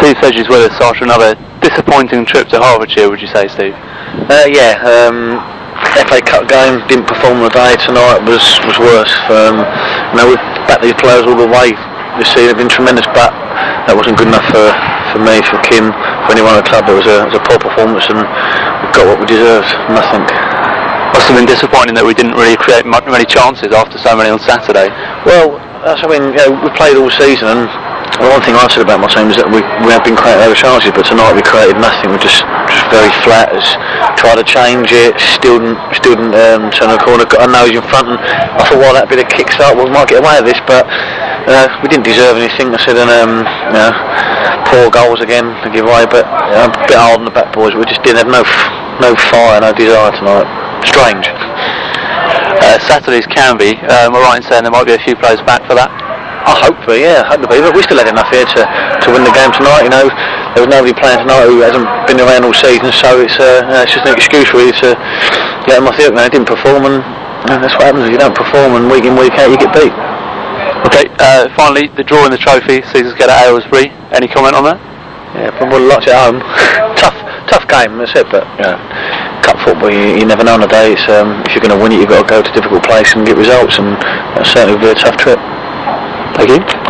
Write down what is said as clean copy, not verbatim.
Steve Sedge is with us after another disappointing trip to Hertfordshire, would you say, Steve? FA Cup game, didn't perform today. Tonight was worse. We've backed these players all the way this season, been tremendous, but that wasn't good enough for me, for Kim, for anyone at the club. It was a poor performance, and we got what we deserved, nothing. Must have been disappointing that we didn't really create many chances after so many on Saturday. Well, we played all season, and the one thing I said about my team is that we have been creating other chances, but tonight we created nothing. We're just very flat. Tried to change it, still didn't turn the corner. Got a nose in front, and I thought, well, that'd be the kick-start. We might get away with this, but we didn't deserve anything. I said, poor goals again to give away, but a bit hard on the back boys. We just didn't have no fire, no desire tonight. Strange. Saturday's Canby. Am I right in saying there might be a few players back for that? I hope so, yeah, hope to be, but we still had enough here to win the game tonight. There was nobody playing tonight who hasn't been around all season, so it's just an excuse really to let them off the hook. They didn't perform, and that's what happens if you don't perform, and week in, week out you get beat. Okay, finally, the draw in the trophy sees us get at Aylesbury. Any comment on that? Yeah, probably lots at home. tough game, that's it, but cup football, you never know on a day. It's, if you're going to win it, you've got to go to a difficult place and get results, and that certainly will be a tough trip. Thank you.